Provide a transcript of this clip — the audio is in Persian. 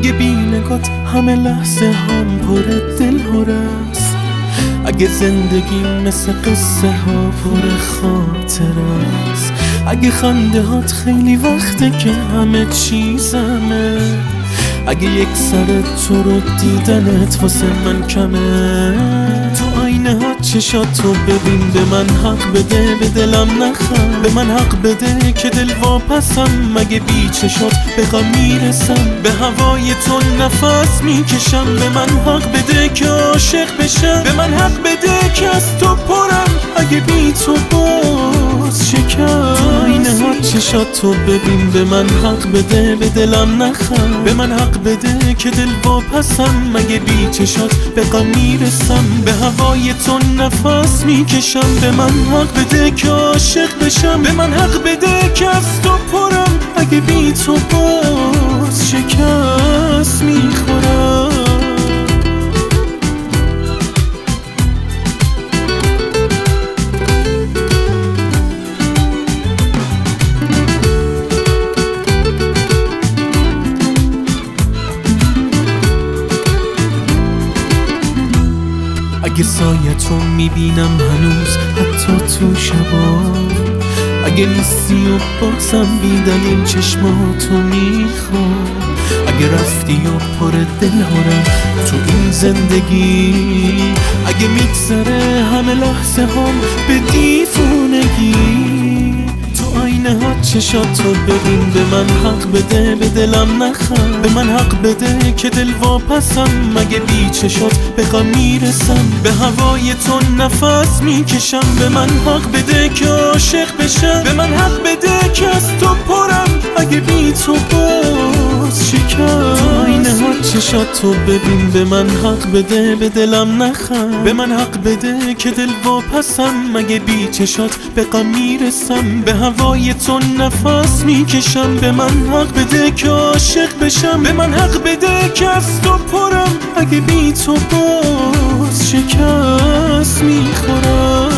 اگه بی نگات همه لحظه هم پر دل هرست، اگه زندگی مثل قصه ها پر خاطر است، اگه خنده هات خیلی وقته که همه چیزمه، اگه یک سر تو رو دیدنت واسه من کمه، تو آینه ها چشاتو ببین، به من حق بده به دلم نخند، به من حق بده که دل واپسم، مگه بی چشات به غم میرسم، به هوای تو نفس میکشم، به من حق بده که عاشق بشم، به من حق بده که از تو پرم، اگه بی تو باز شکم، تو آینه ها چشاتو ببین، به من حق بده به دلم نخند، به من حق بده که دل واپسم، مگه بی چشات به غم میرسم، به هوای تو نفس میکشم، به من حق بده که عاشق بشم، به من حق بده که از تو پرم، اگه بی تو باز شکست میخورم. اگه سایتو میبینم هنوز حتی تو شبا، اگه نیستی و بازم بیدلیل چشماتو میخوام، اگه رفتی و پر دل هرم تو این زندگی، اگه میگذره همه لحظه هم به دیوونگی، تو آینه ها چشاتو ببین، به من حق بده به دلم نخند، به من حق بده که دل واپسم، مگه بی چشات به غم میرسم، به هوای تو نفس میکشم، به من حق بده که عاشق بشم، به من حق بده که از تو پرم، اگه بی تو باز شکم، تو آینه ها چشاتو ببین، به من حق بده به دلم نخند، به من حق بده که دل واپسم، مگه بی چشات به غم میرسم، به هوای تو نفس میکشم، به من حق بده که عاشق بشم، به من حق بده که از تو پرم، اگه بی تو باز شکست میخورم.